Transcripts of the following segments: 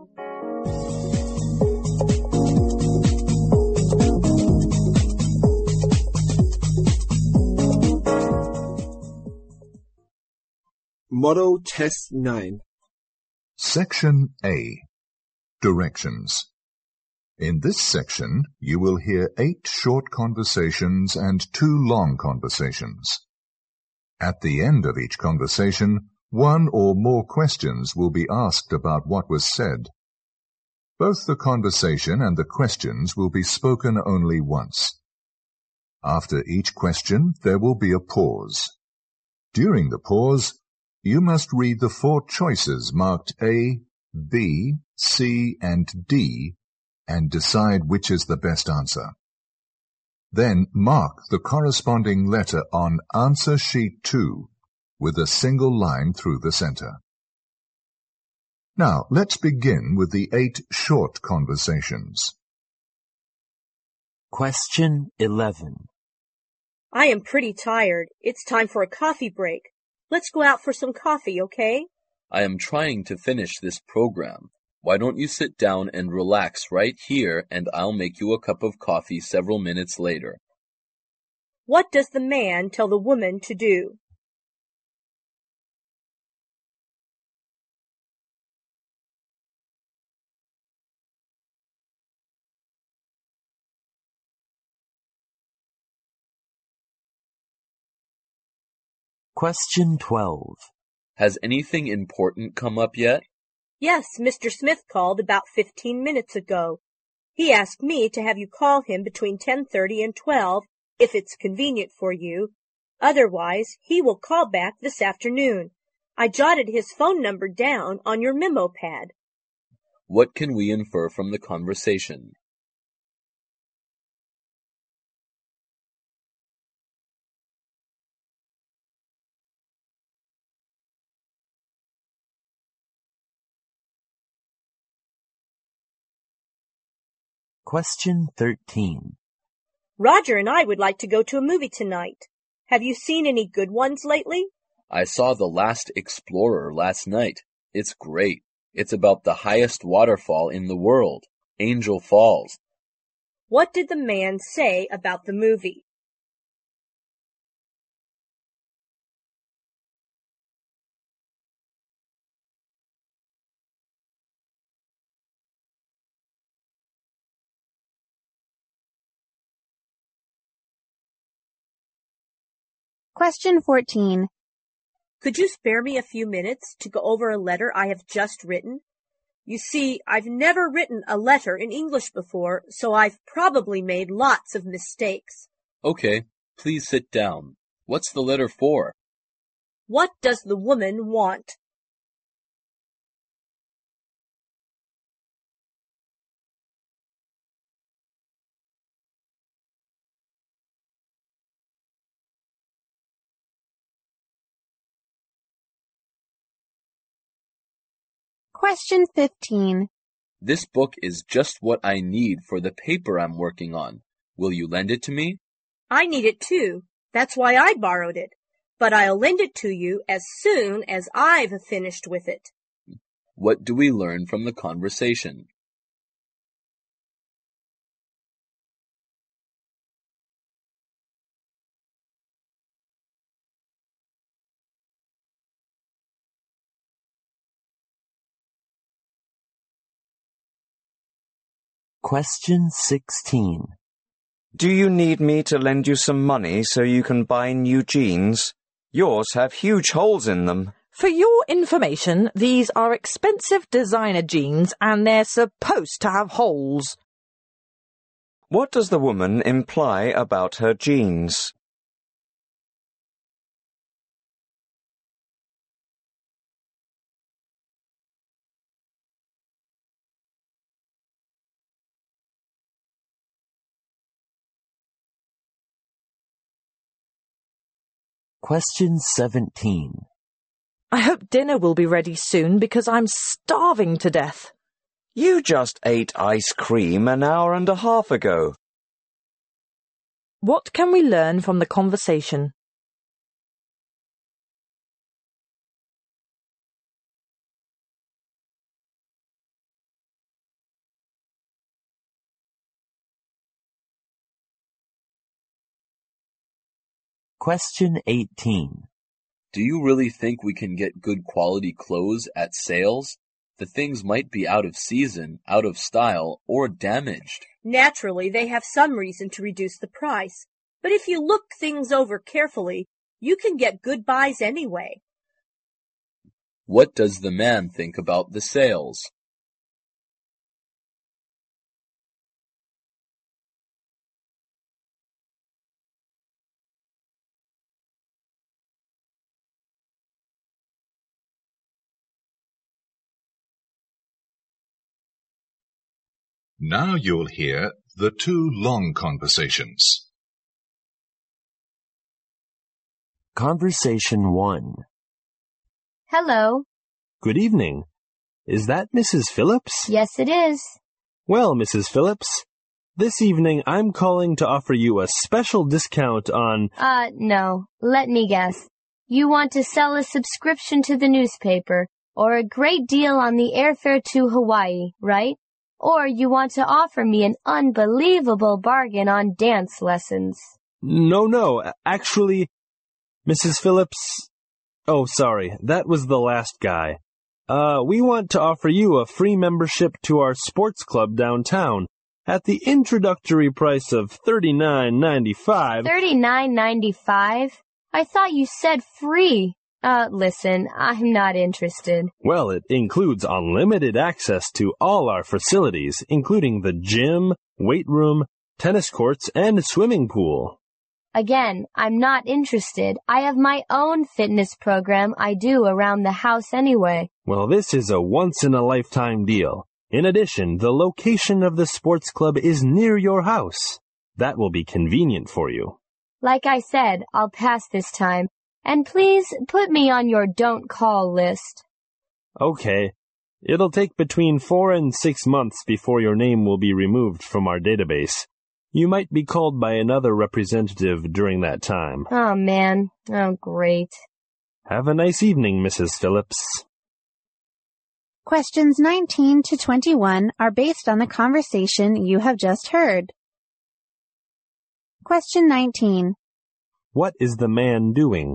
Model Test 9. Section A. Directions. In this section, you will hear 8 short conversations and 2 long conversations. At the end of each conversation, 1 or more questions will be asked about what was said. Both the conversation and the questions will be spoken only once. After each question, there will be a pause. During the pause, you must read the 4 choices marked A, B, C, and D and decide which is the best answer. Then mark the corresponding letter on Answer Sheet 2 with a single line through the center. Now, let's begin with the 8 short conversations. Question 11. I am pretty tired. It's time for a coffee break. Let's go out for some coffee, okay? I am trying to finish this program. Why don't you sit down and relax right here, and I'll make you a cup of coffee several minutes later. What does the man tell the woman to do? Question 12. Has anything important come up yet? Yes, Mr. Smith called about 15 minutes ago. He asked me to have you call him between 10:30 and 12, if it's convenient for you. Otherwise, he will call back this afternoon. I jotted his phone number down on your memo pad. What can we infer from the conversation? Question 13. Roger and I would like to go to a movie tonight. Have you seen any good ones lately? I saw The Last Explorer last night. It's great. It's about the highest waterfall in the world, Angel Falls. What did the man say about the movie? Question 14. Could you spare me a few minutes to go over a letter I have just written? You see, I've never written a letter in English before, so I've probably made lots of mistakes. Okay, please sit down. What's the letter for? What does the woman want? Question 15. This book is just what I need for the paper I'm working on. Will you lend it to me? I need it too. That's why I borrowed it. But I'll lend it to you as soon as I've finished with it. What do we learn from the conversation? Question 16. Do you need me to lend you some money so you can buy new jeans? Yours have huge holes in them. For your information, these are expensive designer jeans and they're supposed to have holes. What does the woman imply about her jeans? Question 17. I hope dinner will be ready soon because I'm starving to death. You just ate ice cream an hour and a half ago. What can we learn from the conversation? Question 18. Do you really think we can get good quality clothes at sales? The things might be out of season, out of style, or damaged. Naturally, they have some reason to reduce the price. But if you look things over carefully, you can get good buys anyway. What does the man think about the sales? Now you'll hear the two long conversations. Conversation 1. Hello. Good evening. Is that Mrs. Phillips? Yes, it is. Well, Mrs. Phillips, this evening I'm calling to offer you a special discount on... No. Let me guess. You want to sell a subscription to the newspaper, or a great deal on the airfare to Hawaii, right? Or you want to offer me an unbelievable bargain on dance lessons. No. Actually, Mrs. Phillips... Oh, sorry. That was the last guy. We want to offer you a free membership to our sports club downtown at the introductory price of $39.95. $39.95? I thought you said free. Listen, I'm not interested. Well, it includes unlimited access to all our facilities, including the gym, weight room, tennis courts, and swimming pool. Again, I'm not interested. I have my own fitness program I do around the house anyway. Well, this is a once-in-a-lifetime deal. In addition, the location of the sports club is near your house. That will be convenient for you. Like I said, I'll pass this time. And please put me on your don't call list. Okay. It'll take between 4 and 6 months before your name will be removed from our database. You might be called by another representative during that time. Oh, man. Oh, great. Have a nice evening, Mrs. Phillips. Questions 19 to 21 are based on the conversation you have just heard. Question 19. What is the man doing?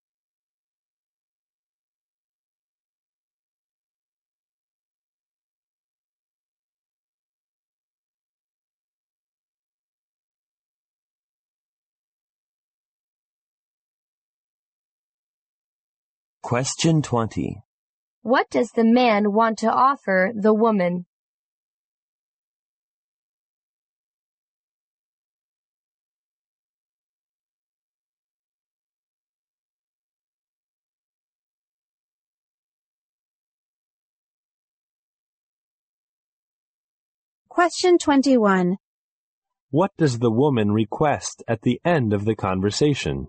Question 20. What does the man want to offer the woman? Question 21. What does the woman request at the end of the conversation?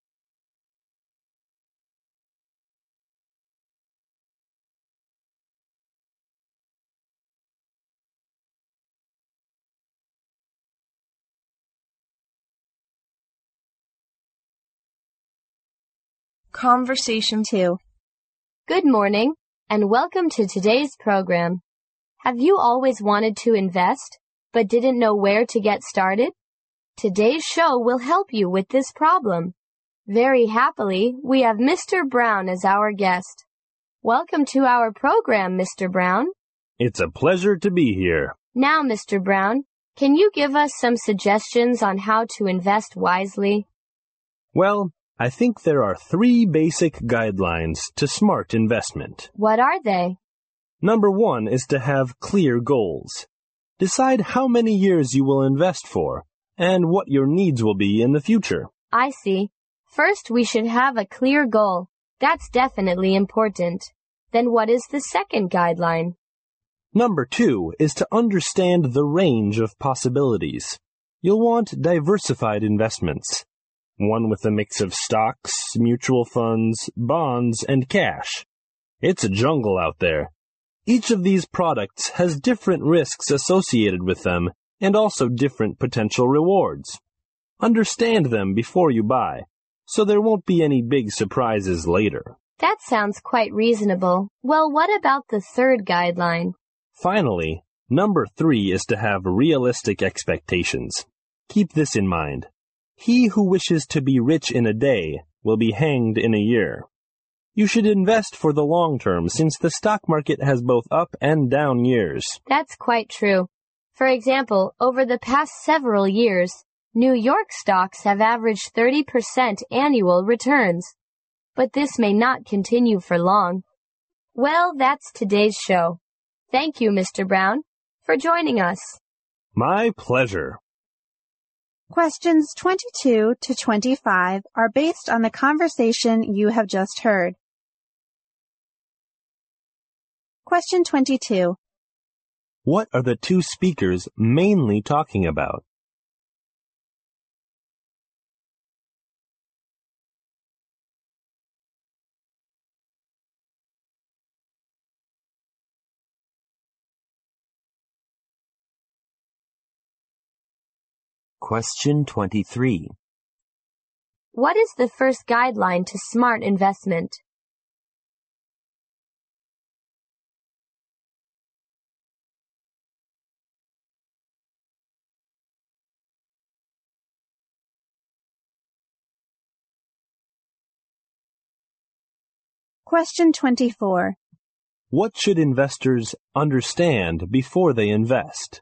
Conversation 2. Good morning, and welcome to today's program. Have you always wanted to invest, but didn't know where to get started? Today's show will help you with this problem. Very happily, we have Mr. Brown as our guest. Welcome to our program, Mr. Brown. It's a pleasure to be here. Now, Mr. Brown, can you give us some suggestions on how to invest wisely? Well, I think there are 3 basic guidelines to smart investment. What are they? Number 1 is to have clear goals. Decide how many years you will invest for and what your needs will be in the future. I see. First, we should have a clear goal. That's definitely important. Then what is the second guideline? Number 2 is to understand the range of possibilities. You'll want diversified investments. One with a mix of stocks, mutual funds, bonds, and cash. It's a jungle out there. Each of these products has different risks associated with them and also different potential rewards. Understand them before you buy, so there won't be any big surprises later. That sounds quite reasonable. Well, what about the third guideline? Finally, number 3 is to have realistic expectations. Keep this in mind. He who wishes to be rich in a day will be hanged in a year. You should invest for the long term since the stock market has both up and down years. That's quite true. For example, over the past several years, New York stocks have averaged 30% annual returns. But this may not continue for long. Well, that's today's show. Thank you, Mr. Brown, for joining us. My pleasure. Questions 22 to 25 are based on the conversation you have just heard. Question 22. What are the two speakers mainly talking about? Question 23. What is the first guideline to smart investment? Question 24. What should investors understand before they invest?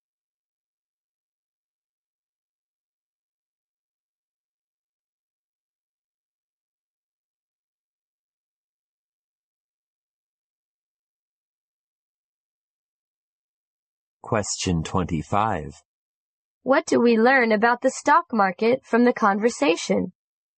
Question 25. What do we learn about the stock market from the conversation?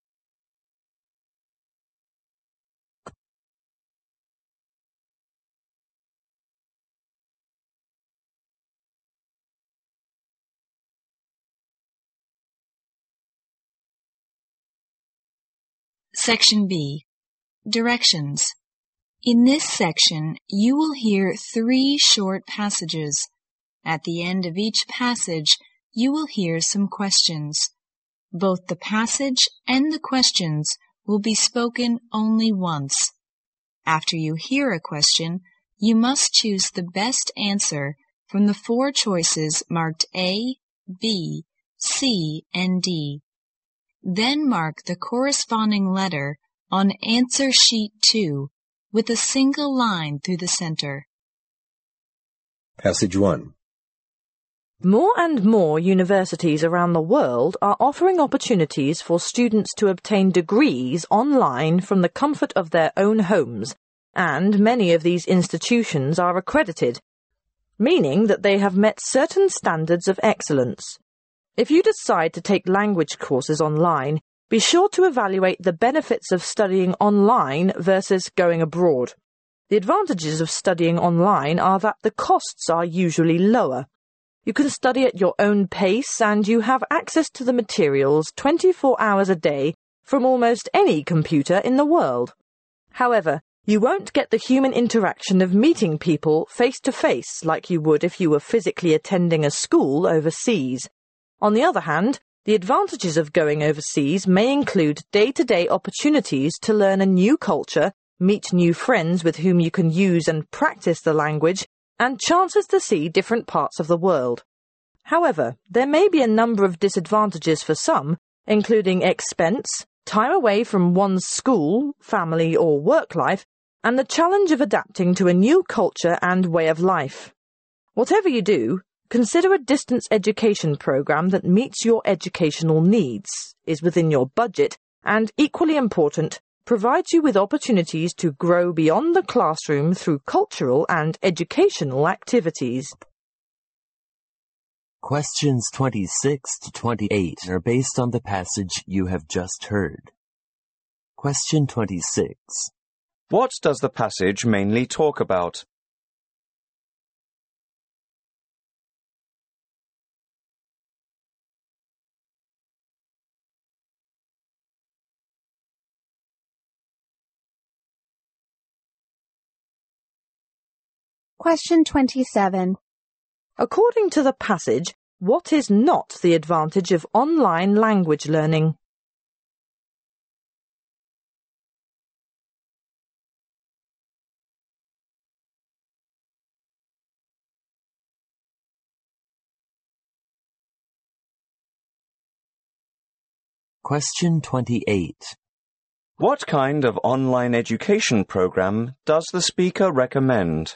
Section B. Directions. In this section, you will hear 3 short passages. At the end of each passage, you will hear some questions. Both the passage and the questions will be spoken only once. After you hear a question, you must choose the best answer from the 4 choices marked A, B, C, and D. Then mark the corresponding letter on answer sheet 2 with a single line through the center. Passage 1. More and more universities around the world are offering opportunities for students to obtain degrees online from the comfort of their own homes, and many of these institutions are accredited, meaning that they have met certain standards of excellence. If you decide to take language courses online, be sure to evaluate the benefits of studying online versus going abroad. The advantages of studying online are that the costs are usually lower. You can study at your own pace and you have access to the materials 24 hours a day from almost any computer in the world. However, you won't get the human interaction of meeting people face to face like you would if you were physically attending a school overseas. On the other hand, the advantages of going overseas may include day-to-day opportunities to learn a new culture, meet new friends with whom you can use and practice the language, and chances to see different parts of the world. However, there may be a number of disadvantages for some, including expense, time away from one's school, family, or work life, and the challenge of adapting to a new culture and way of life. Whatever you do, consider a distance education program that meets your educational needs, is within your budget, and, equally important, provides you with opportunities to grow beyond the classroom through cultural and educational activities. Questions 26 to 28 are based on the passage you have just heard. Question 26. What does the passage mainly talk about? Question 27. According to the passage, what is not the advantage of online language learning? Question 28. What kind of online education program does the speaker recommend?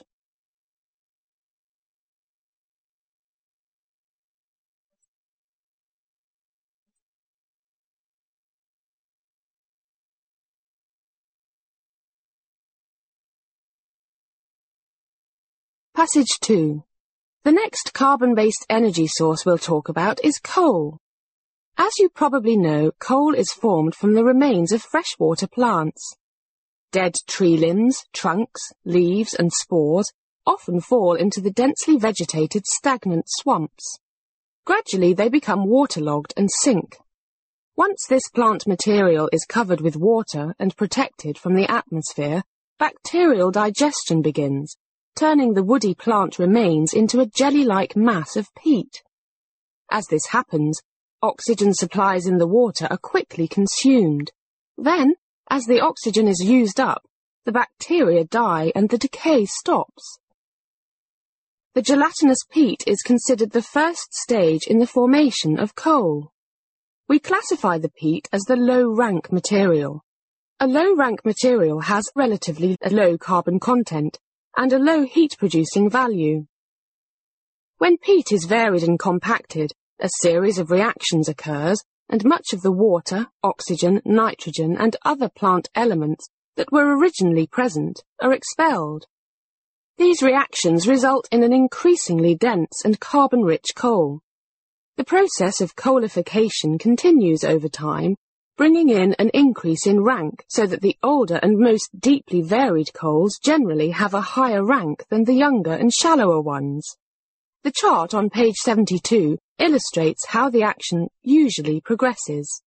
Passage 2. The next carbon-based energy source we'll talk about is coal. As you probably know, coal is formed from the remains of freshwater plants. Dead tree limbs, trunks, leaves and spores often fall into the densely vegetated stagnant swamps. Gradually they become waterlogged and sink. Once this plant material is covered with water and protected from the atmosphere, bacterial digestion begins, turning the woody plant remains into a jelly-like mass of peat. As this happens, oxygen supplies in the water are quickly consumed. Then, as the oxygen is used up, the bacteria die and the decay stops. The gelatinous peat is considered the first stage in the formation of coal. We classify the peat as the low-rank material. A low-rank material has relatively a low carbon content and a low heat-producing value. When peat is varied and compacted, a series of reactions occurs, and much of the water, oxygen, nitrogen, and other plant elements that were originally present are expelled. These reactions result in an increasingly dense and carbon-rich coal. The process of coalification continues over time, bringing in an increase in rank so that the older and most deeply varied coals generally have a higher rank than the younger and shallower ones. The chart on page 72 illustrates how the action usually progresses.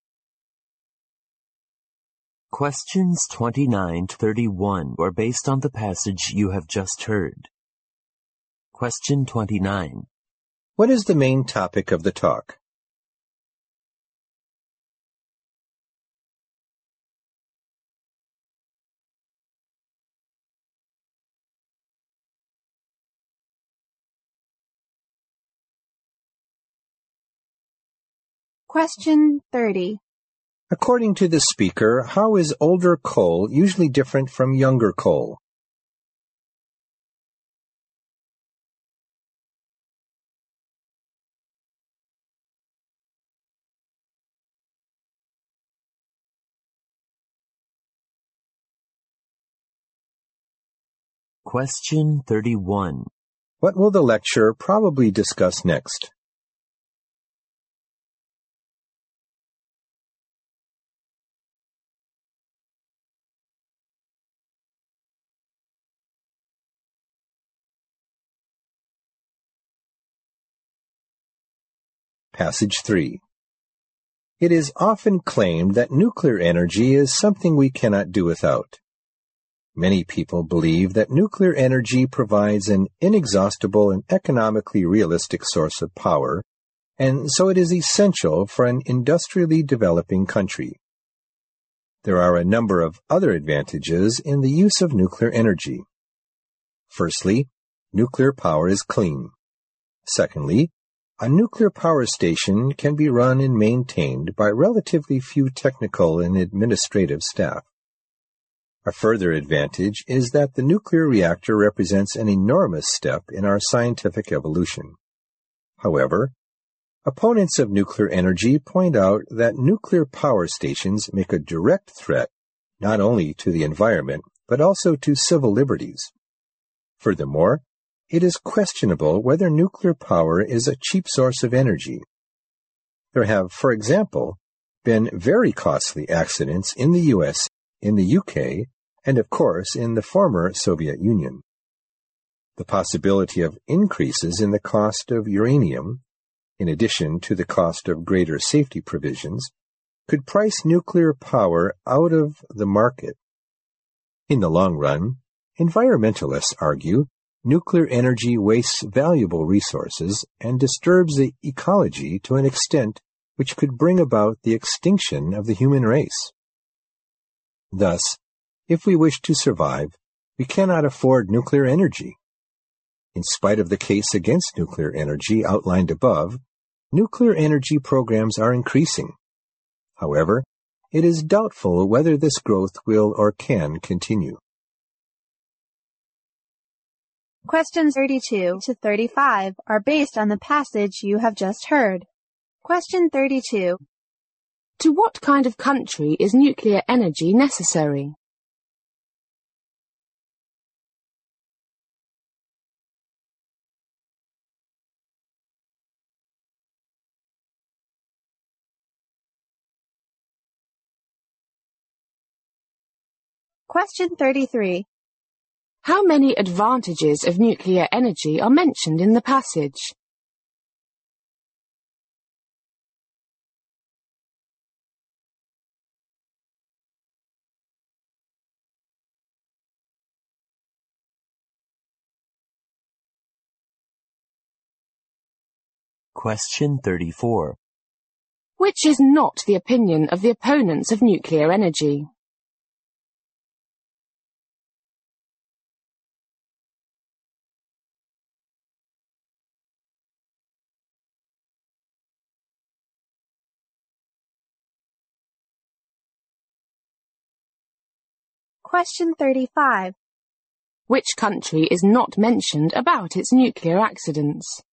Questions 29 to 31 are based on the passage you have just heard. Question 29. What is the main topic of the talk? Question 30. According to the speaker, how is older coal usually different from younger coal? Question 31. What will the lecturer probably discuss next? Passage 3. It is often claimed that nuclear energy is something we cannot do without. Many people believe that nuclear energy provides an inexhaustible and economically realistic source of power, and so it is essential for an industrially developing country. There are a number of other advantages in the use of nuclear energy. Firstly, nuclear power is clean. Secondly, a nuclear power station can be run and maintained by relatively few technical and administrative staff. A further advantage is that the nuclear reactor represents an enormous step in our scientific evolution. However, opponents of nuclear energy point out that nuclear power stations make a direct threat not only to the environment but also to civil liberties. Furthermore, it is questionable whether nuclear power is a cheap source of energy. There have, for example, been very costly accidents in the U.S., in the UK, and of course in the former Soviet Union. The possibility of increases in the cost of uranium, in addition to the cost of greater safety provisions, could price nuclear power out of the market. In the long run, environmentalists argue nuclear energy wastes valuable resources and disturbs the ecology to an extent which could bring about the extinction of the human race. Thus, if we wish to survive, we cannot afford nuclear energy. In spite of the case against nuclear energy outlined above, nuclear energy programs are increasing. However, it is doubtful whether this growth will or can continue. Questions 32 to 35 are based on the passage you have just heard. Question 32. To what kind of country is nuclear energy necessary? Question 33. How many advantages of nuclear energy are mentioned in the passage? Question 34. Which is not the opinion of the opponents of nuclear energy? Question 35. Which country is not mentioned about its nuclear accidents?